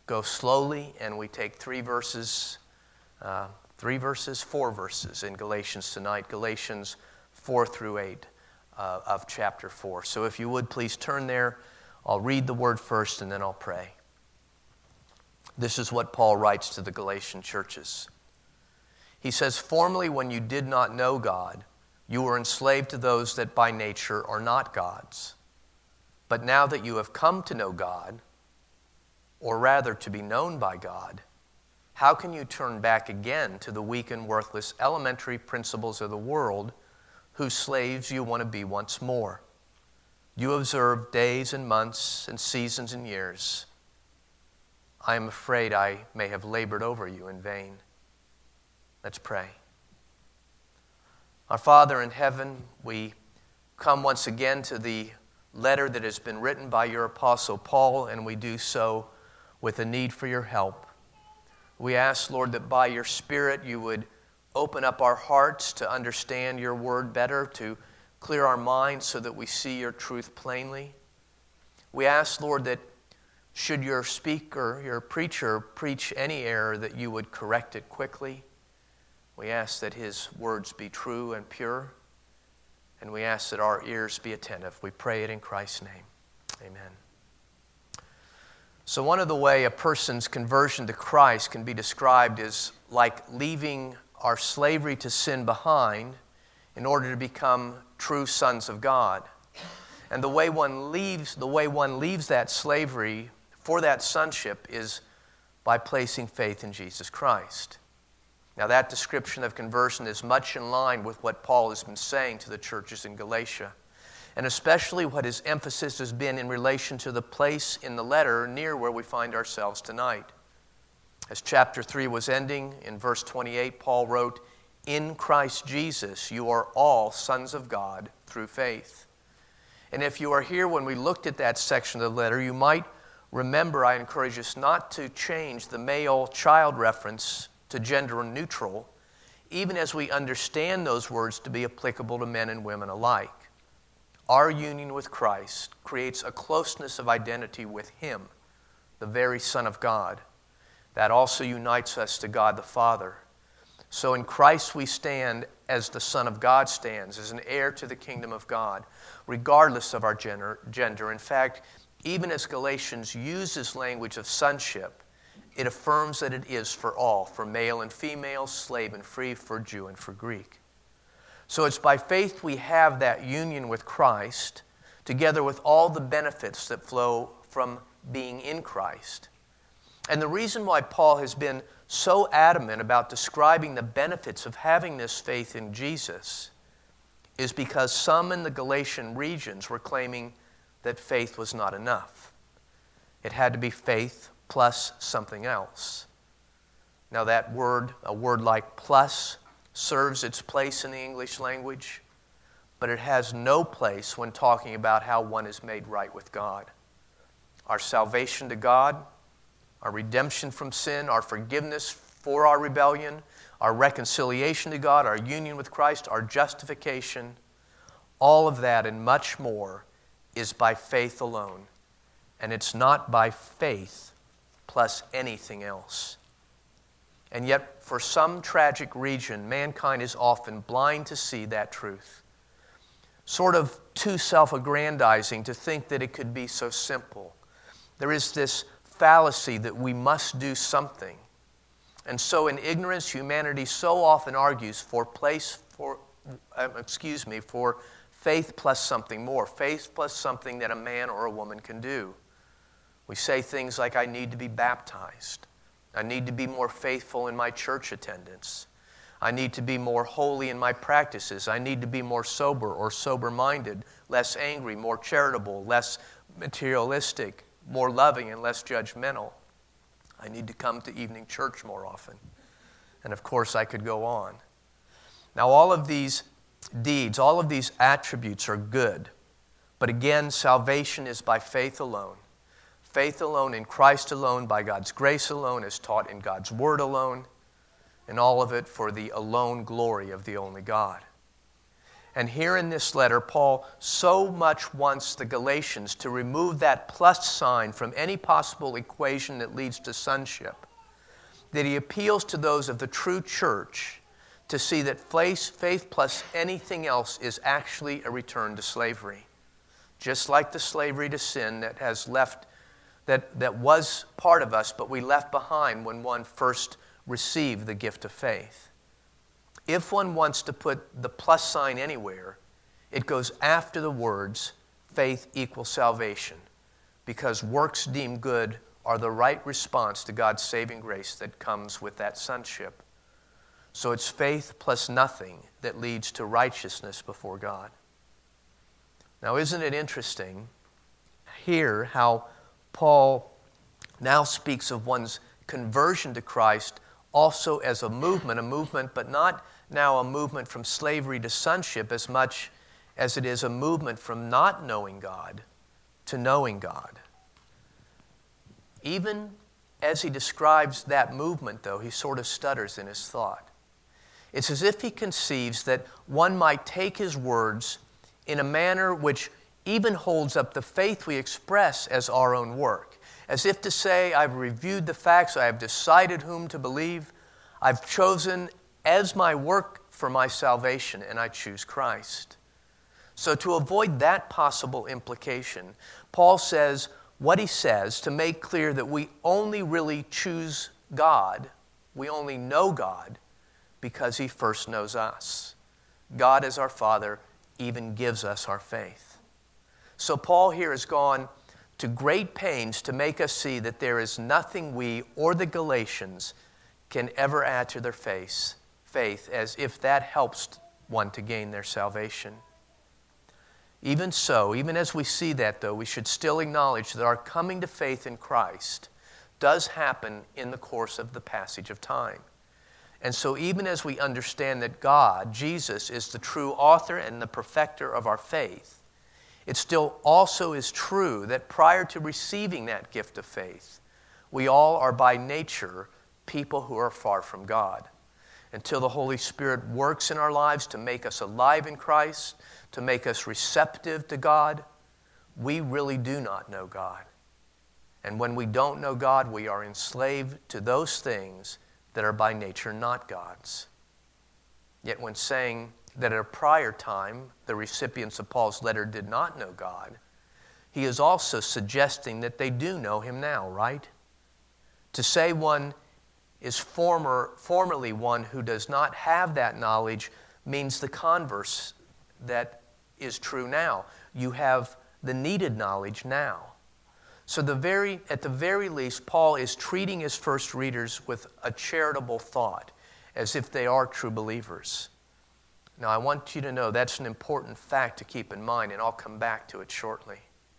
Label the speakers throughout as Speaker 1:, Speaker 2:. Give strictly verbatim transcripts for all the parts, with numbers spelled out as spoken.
Speaker 1: go slowly and we take three verses, uh, three verses, four verses in Galatians tonight, Galatians four through eight uh, of chapter four. So if you would, please turn there. I'll read the word first and then I'll pray. This is what Paul writes to the Galatian churches. He says, "Formerly when you did not know God, you were enslaved to those that by nature are not God's. But now that you have come to know God, or rather to be known by God, how can you turn back again to the weak and worthless elementary principles of the world whose slaves you want to be once more? You observe days and months and seasons and years. I am afraid I may have labored over you in vain." Let's pray. Our Father in heaven, we come once again to the letter that has been written by your Apostle Paul, and we do so with a need for your help. We ask, Lord, that by your Spirit you would open up our hearts to understand your word better, to clear our minds so that we see your truth plainly. We ask, Lord, that should your speaker, your preacher, preach any error, that you would correct it quickly. We ask that his words be true and pure, and we ask that our ears be attentive. We pray it in Christ's name. Amen. So one of the way a person's conversion to Christ can be described is like leaving our slavery to sin behind in order to become true sons of God. And the way one leaves, the way one leaves that slavery for that sonship is by placing faith in Jesus Christ. Now that description of conversion is much in line with what Paul has been saying to the churches in Galatia, and especially what his emphasis has been in relation to the place in the letter near where we find ourselves tonight. As chapter three was ending, in verse twenty-eight, Paul wrote, "In Christ Jesus you are all sons of God through faith." And if you are here when we looked at that section of the letter, you might remember, I encourage us not to change the male-child reference to gender neutral, even as we understand those words to be applicable to men and women alike. Our union with Christ creates a closeness of identity with Him, the very Son of God. That also unites us to God the Father. So in Christ we stand as the Son of God stands, as an heir to the kingdom of God, regardless of our gender. gender. In fact, even as Galatians uses language of sonship, it affirms that it is for all, for male and female, slave and free, for Jew and for Greek. So it's by faith we have that union with Christ, together with all the benefits that flow from being in Christ. And the reason why Paul has been so adamant about describing the benefits of having this faith in Jesus is because some in the Galatian regions were claiming that faith was not enough. It had to be faith plus something else. Now that word, a word like plus, serves its place in the English language, but it has no place when talking about how one is made right with God. Our salvation to God, our redemption from sin, our forgiveness for our rebellion, our reconciliation to God, our union with Christ, our justification, all of that and much more is by faith alone. And it's not by faith plus anything else. And yet, for some tragic reason, mankind is often blind to see that truth. Sort of too self-aggrandizing to think that it could be so simple. There is this fallacy that we must do something. And so in ignorance, humanity so often argues for place for, uh, excuse me, for faith plus something more, faith plus something that a man or a woman can do. We say things like, I need to be baptized. I need to be more faithful in my church attendance. I need to be more holy in my practices. I need to be more sober or sober-minded, less angry, more charitable, less materialistic, more loving and less judgmental. I need to come to evening church more often. And of course, I could go on. Now, all of these deeds, all of these attributes are good. But again, salvation is by faith alone. Faith alone in Christ alone, by God's grace alone, as taught in God's Word alone, and all of it for the alone glory of the only God. And here in this letter, Paul so much wants the Galatians to remove that plus sign from any possible equation that leads to sonship, that he appeals to those of the true church to see that faith plus anything else is actually a return to slavery. Just like the slavery to sin that has left, that, that was part of us, but we left behind when one first received the gift of faith. If one wants to put the plus sign anywhere, it goes after the words, faith equals salvation, because works deemed good are the right response to God's saving grace that comes with that sonship. So it's faith plus nothing that leads to righteousness before God. Now, isn't it interesting here how Paul now speaks of one's conversion to Christ also as a movement, a movement, but not now a movement from slavery to sonship as much as it is a movement from not knowing God to knowing God. Even as he describes that movement, though, he sort of stutters in his thought. It's as if he conceives that one might take his words in a manner which even holds up the faith we express as our own work, as if to say, I've reviewed the facts, I have decided whom to believe, I've chosen as my work for my salvation, and I choose Christ. So to avoid that possible implication, Paul says what he says to make clear that we only really choose God, we only know God, because he first knows us. God as our Father even gives us our faith. So Paul here has gone to great pains to make us see that there is nothing we or the Galatians can ever add to their faith, faith, as if that helps one to gain their salvation. Even so, even as we see that, though, we should still acknowledge that our coming to faith in Christ does happen in the course of the passage of time. And so even as we understand that God, Jesus, is the true author and the perfecter of our faith, it still also is true that prior to receiving that gift of faith, we all are by nature people who are far from God. Until the Holy Spirit works in our lives to make us alive in Christ, to make us receptive to God, we really do not know God. And when we don't know God, we are enslaved to those things that are by nature not God's. Yet when saying that at a prior time the recipients of Paul's letter did not know God, he is also suggesting that they do know him now, right? To say one is former, formerly one who does not have that knowledge means the converse that is true now. You have the needed knowledge now. So the very, at the very least, Paul is treating his first readers with a charitable thought, as if they are true believers. Now, I want you to know that's an important fact to keep in mind, and I'll come back to it shortly.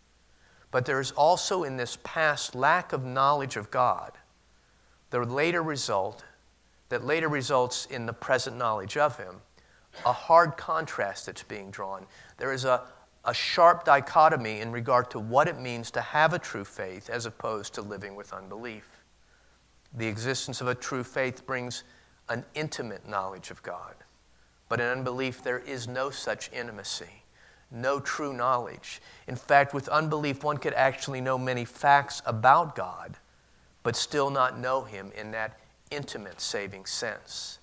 Speaker 1: But there is also in this past lack of knowledge of God, the later result, that later results in the present knowledge of him, a hard contrast that's being drawn. There is a, a sharp dichotomy in regard to what it means to have a true faith as opposed to living with unbelief. The existence of a true faith brings an intimate knowledge of God. But in unbelief, there is no such intimacy, no true knowledge. In fact, with unbelief, one could actually know many facts about God, but still not know him in that intimate, saving sense.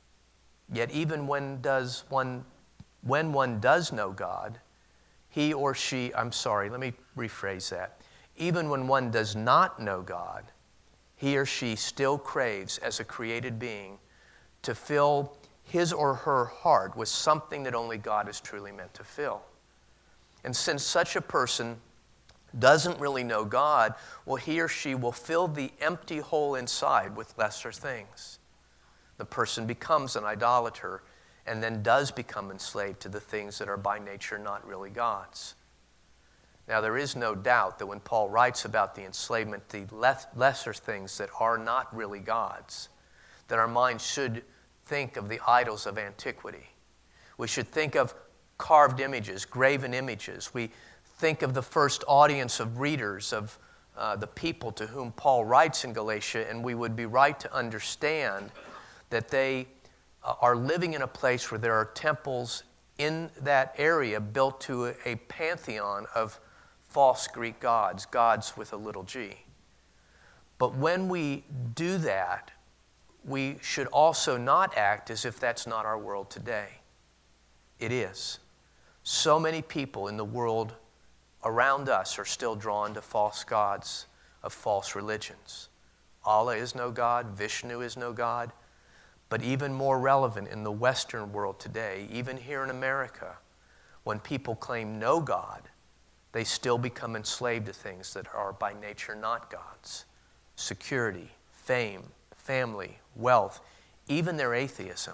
Speaker 1: Yet even when does one, when one does know God, he or she, I'm sorry, let me rephrase that. Even when one does not know God, he or she still craves, as a created being, to fill his or her heart with something that only God is truly meant to fill. And since such a person doesn't really know God, well, he or she will fill the empty hole inside with lesser things. The person becomes an idolater and then does become enslaved to the things that are by nature not really God's. Now, there is no doubt that when Paul writes about the enslavement, the lesser things that are not really God's, that our minds should think of the idols of antiquity. We should think of carved images, graven images. We think of the first audience of readers, of uh, the people to whom Paul writes in Galatia, and we would be right to understand that they uh, are living in a place where there are temples in that area built to a, a pantheon of false Greek gods, gods with a little g. But when we do that, we should also not act as if that's not our world today. It is. So many people in the world around us are still drawn to false gods of false religions. Allah is no God, Vishnu is no God. But even more relevant in the Western world today, even here in America, when people claim no God, they still become enslaved to things that are by nature not gods. Security, fame, family, wealth, even their atheism.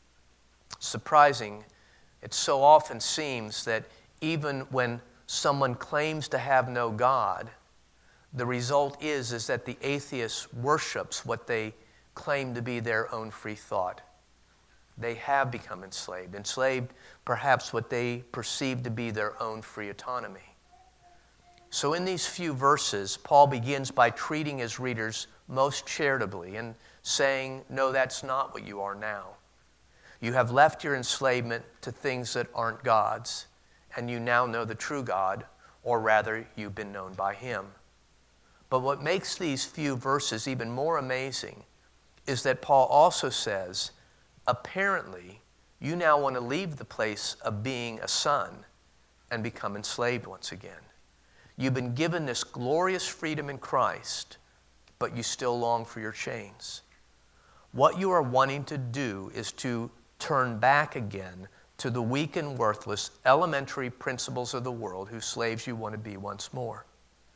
Speaker 1: Surprising, it so often seems that even when someone claims to have no God, the result is, is that the atheist worships what they claim to be their own free thought. They have become enslaved, enslaved perhaps what they perceive to be their own free autonomy. So in these few verses, Paul begins by treating his readers most charitably and saying, no, that's not what you are now. You have left your enslavement to things that aren't God's, and you now know the true God, or rather, you've been known by Him. But what makes these few verses even more amazing is that Paul also says, apparently, you now want to leave the place of being a son and become enslaved once again. You've been given this glorious freedom in Christ, but you still long for your chains. What you are wanting to do is to turn back again to the weak and worthless elementary principles of the world whose slaves you want to be once more.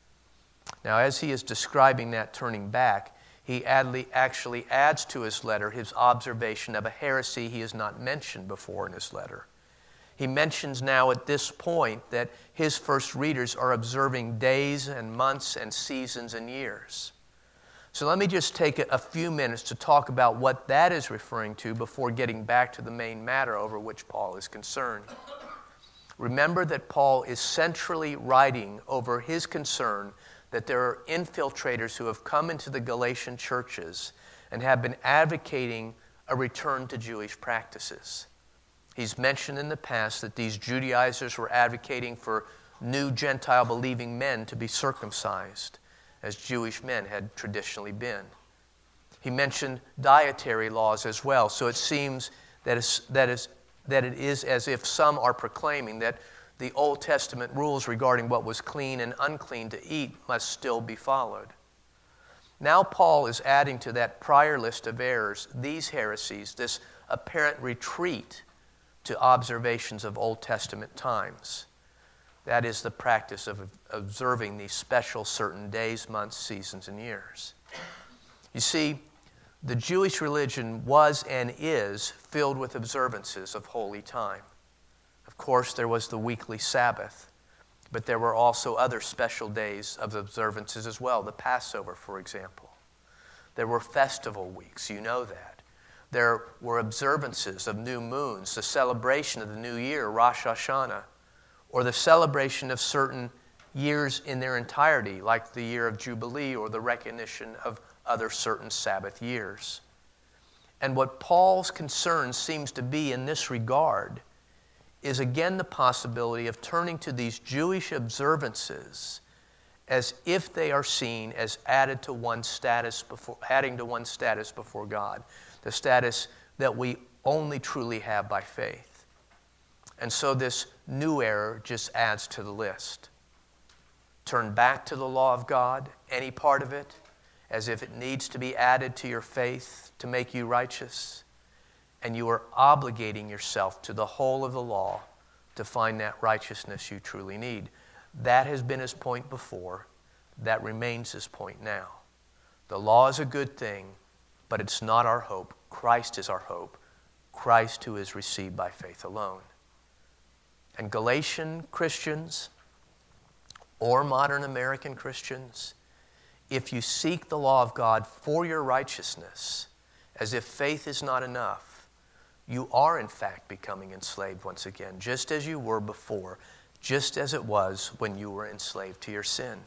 Speaker 1: Now, as he is describing that turning back, he actually adds to his letter his observation of a heresy he has not mentioned before in his letter. He mentions now at this point that his first readers are observing days and months and seasons and years. So let me just take a few minutes to talk about what that is referring to before getting back to the main matter over which Paul is concerned. Remember that Paul is centrally writing over his concern that there are infiltrators who have come into the Galatian churches and have been advocating a return to Jewish practices. He's mentioned in the past that these Judaizers were advocating for new Gentile-believing men to be circumcised, as Jewish men had traditionally been. He mentioned dietary laws as well, so it seems that, it's, that, is, that it is as if some are proclaiming that the Old Testament rules regarding what was clean and unclean to eat must still be followed. Now Paul is adding to that prior list of errors these heresies, this apparent retreat to observations of Old Testament times. That is the practice of observing these special certain days, months, seasons, and years. You see, the Jewish religion was and is filled with observances of holy time. Of course, there was the weekly Sabbath, but there were also other special days of observances as well. The Passover, for example. There were festival weeks, you know that. There were observances of new moons, the celebration of the new year, Rosh Hashanah, or the celebration of certain years in their entirety, like the year of Jubilee or the recognition of other certain Sabbath years. And what Paul's concern seems to be in this regard is again the possibility of turning to these Jewish observances as if they are seen as added to one's status before, adding to one's status before God, the status that we only truly have by faith. And so this new error just adds to the list. Turn back to the law of God, any part of it, as if it needs to be added to your faith to make you righteous. And you are obligating yourself to the whole of the law to find that righteousness you truly need. That has been his point before. That remains his point now. The law is a good thing, but it's not our hope. Christ is our hope. Christ who is received by faith alone. And Galatian Christians or modern American Christians, if you seek the law of God for your righteousness, as if faith is not enough, you are in fact becoming enslaved once again, just as you were before, just as it was when you were enslaved to your sin.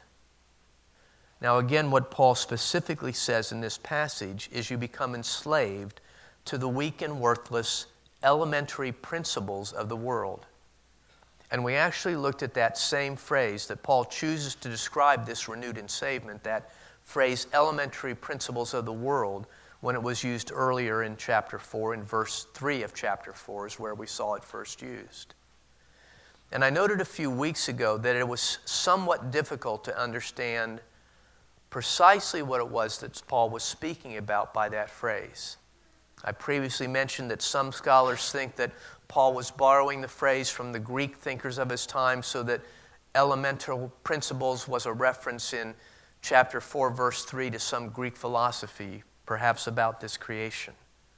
Speaker 1: Now again, what Paul specifically says in this passage is you become enslaved to the weak and worthless elementary principles of the world. And we actually looked at that same phrase that Paul chooses to describe this renewed enslavement, that phrase, elementary principles of the world, when it was used earlier in chapter four, in verse three of chapter four is where we saw it first used. And I noted a few weeks ago that it was somewhat difficult to understand precisely what it was that Paul was speaking about by that phrase. I previously mentioned that some scholars think that Paul was borrowing the phrase from the Greek thinkers of his time, so that elemental principles was a reference in chapter four, verse three to some Greek philosophy, perhaps about this creation.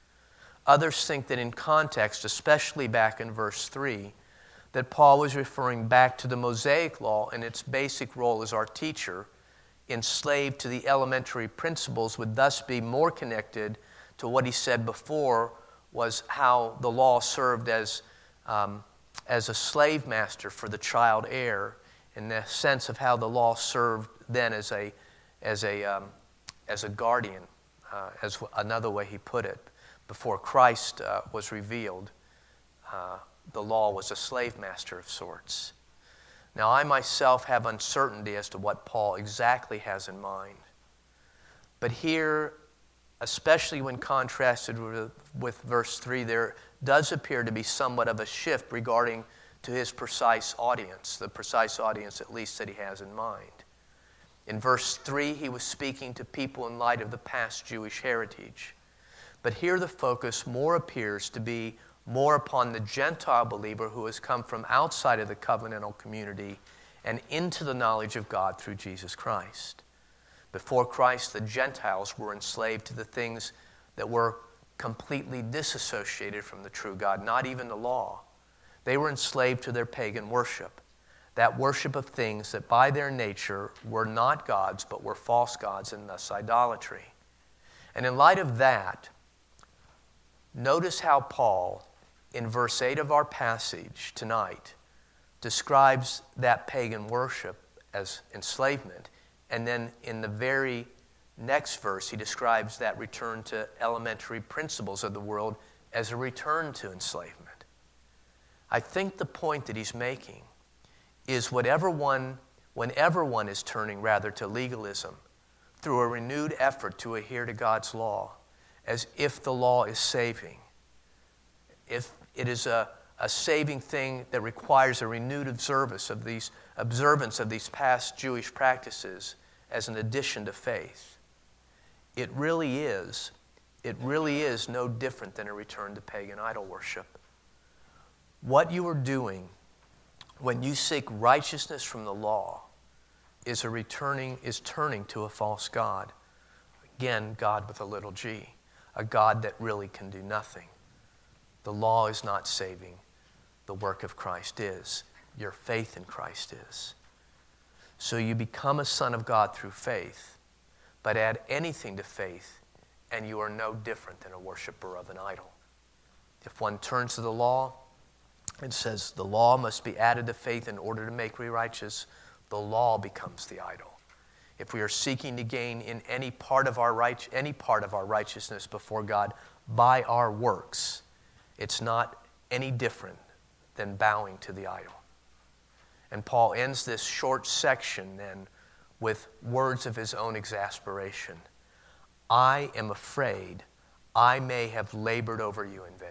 Speaker 1: Others think that in context, especially back in verse three, that Paul was referring back to the Mosaic law and its basic role as our teacher, enslaved to the elementary principles, would thus be more connected to what he said before was how the law served as, um, as a slave master for the child heir, in the sense of how the law served then as a, as a, um, as a guardian, uh, as another way he put it. Before Christ uh, was revealed, uh, the law was a slave master of sorts. Now, I myself have uncertainty as to what Paul exactly has in mind. But here, especially when contrasted with, with verse three, there does appear to be somewhat of a shift regarding to his precise audience, the precise audience at least that he has in mind. In verse three, he was speaking to people in light of the past Jewish heritage. But here the focus more appears to be more upon the Gentile believer who has come from outside of the covenantal community and into the knowledge of God through Jesus Christ. Before Christ, the Gentiles were enslaved to the things that were completely disassociated from the true God, not even the law. They were enslaved to their pagan worship, that worship of things that by their nature were not gods but were false gods, and thus idolatry. And in light of that, notice how Paul, in verse eight of our passage tonight, describes that pagan worship as enslavement. And then in the very next verse, he describes that return to elementary principles of the world as a return to enslavement. I think the point that he's making is whatever one, whenever one is turning rather to legalism through a renewed effort to adhere to God's law, as if the law is saving, if it is a, a saving thing that requires a renewed observance of these observance of these past Jewish practices as an addition to faith, it really is, it really is no different than a return to pagan idol worship. What you are doing when you seek righteousness from the law is a returning, is turning to a false god. Again, God with a little g, a God that really can do nothing. The law is not saving. The work of Christ is. Your faith in Christ is. So you become a son of God through faith, but add anything to faith, and you are no different than a worshiper of an idol. If one turns to the law and says the law must be added to faith in order to make me righteous, the law becomes the idol. If we are seeking to gain in any part of our right, any part of our righteousness before God by our works, it's not any different than bowing to the idol. And Paul ends this short section then with words of his own exasperation. I am afraid I may have labored over you in vain.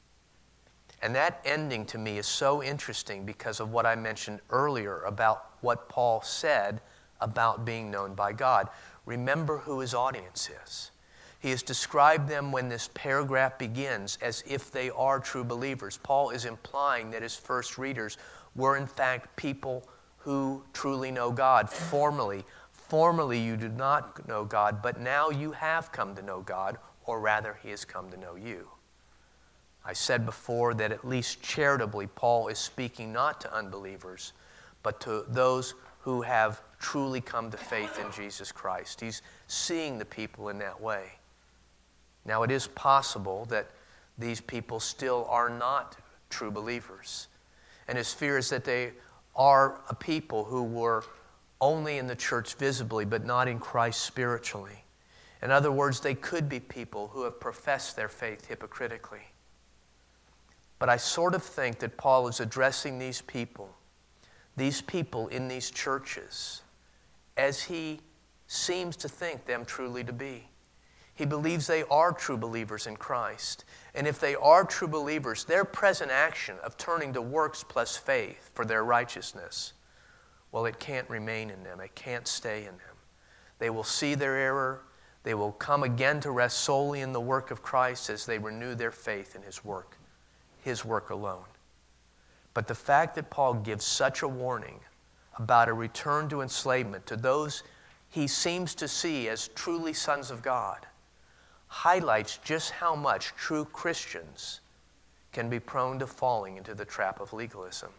Speaker 1: And that ending to me is so interesting because of what I mentioned earlier about what Paul said about being known by God. Remember who his audience is. He has described them when this paragraph begins as if they are true believers. Paul is implying that his first readers were in fact people who truly know God. Formerly, formerly you did not know God, but now you have come to know God, or rather he has come to know you. I said before that at least charitably Paul is speaking not to unbelievers, but to those who have truly come to faith in Jesus Christ. He's seeing the people in that way. Now, it is possible that these people still are not true believers. And his fear is that they are a people who were only in the church visibly, but not in Christ spiritually. In other words, they could be people who have professed their faith hypocritically. But I sort of think that Paul is addressing these people, these people in these churches, as he seems to think them truly to be. He believes they are true believers in Christ. And if they are true believers, their present action of turning to works plus faith for their righteousness, well, it can't remain in them. It can't stay in them. They will see their error. They will come again to rest solely in the work of Christ as they renew their faith in His work, His work alone. But the fact that Paul gives such a warning about a return to enslavement to those he seems to see as truly sons of God highlights just how much true Christians can be prone to falling into the trap of legalism.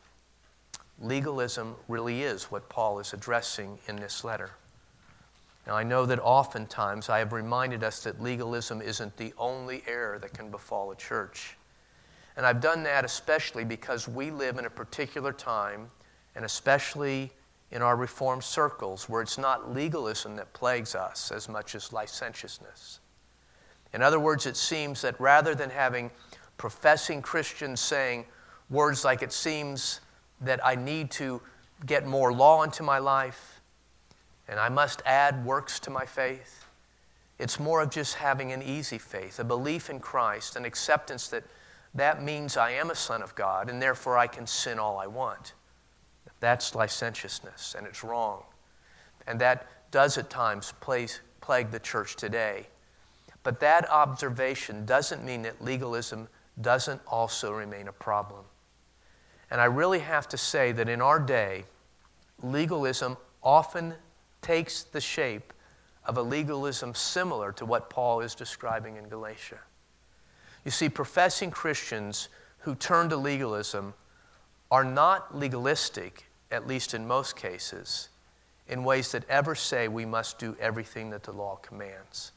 Speaker 1: Legalism really is what Paul is addressing in this letter. Now, I know that oftentimes I have reminded us that legalism isn't the only error that can befall a church. And I've done that especially because we live in a particular time, and especially in our Reformed circles, where it's not legalism that plagues us as much as licentiousness. In other words, it seems that rather than having professing Christians saying words like, it seems that I need to get more law into my life and I must add works to my faith, it's more of just having an easy faith, a belief in Christ, an acceptance that that means I am a son of God and therefore I can sin all I want. That's licentiousness, and it's wrong. And that does at times plague the church today. But that observation doesn't mean that legalism doesn't also remain a problem. And I really have to say that in our day, legalism often takes the shape of a legalism similar to what Paul is describing in Galatia. You see, professing Christians who turn to legalism are not legalistic, at least in most cases, in ways that ever say we must do everything that the law commands.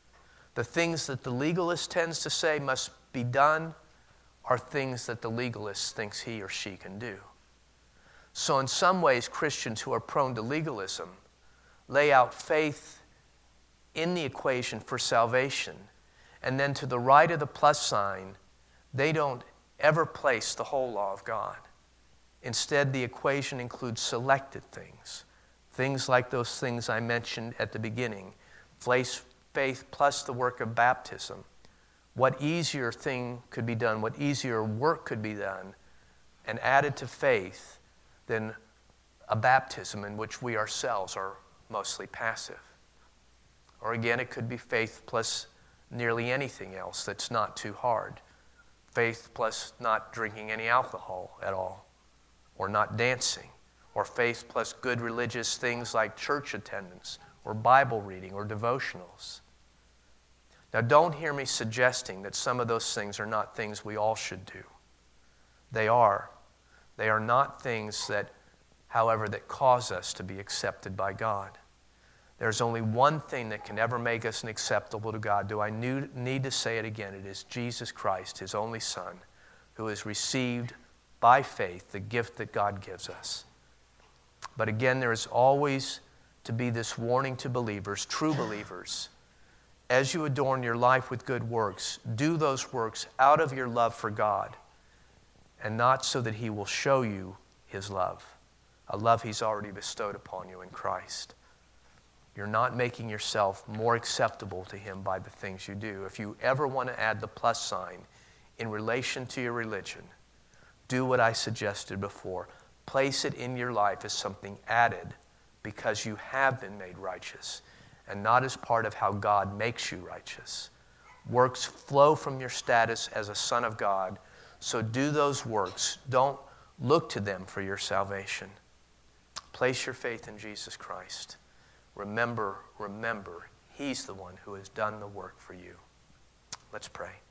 Speaker 1: The things that the legalist tends to say must be done are things that the legalist thinks he or she can do. So in some ways, Christians who are prone to legalism lay out faith in the equation for salvation, and then to the right of the plus sign, they don't ever place the whole law of God. Instead, the equation includes selected things, things like those things I mentioned at the beginning, place faith plus the work of baptism. What easier thing could be done, what easier work could be done and added to faith than a baptism in which we ourselves are mostly passive. Or again, it could be faith plus nearly anything else that's not too hard. Faith plus not drinking any alcohol at all, or not dancing, or faith plus good religious things like church attendance, or Bible reading, or devotionals. Now, don't hear me suggesting that some of those things are not things we all should do. They are. They are not things that, however, that cause us to be accepted by God. There's only one thing that can ever make us acceptable to God. Do I need to say it again? It is Jesus Christ, His only Son, who has received by faith the gift that God gives us. But again, there is always to be this warning to believers, true believers. As you adorn your life with good works, do those works out of your love for God, and not so that He will show you His love, a love He's already bestowed upon you in Christ. You're not making yourself more acceptable to Him by the things you do. If you ever want to add the plus sign in relation to your religion, do what I suggested before. Place it in your life as something added because you have been made righteous, and not as part of how God makes you righteous. Works flow from your status as a son of God, so do those works. Don't look to them for your salvation. Place your faith in Jesus Christ. Remember, remember, He's the one who has done the work for you. Let's pray.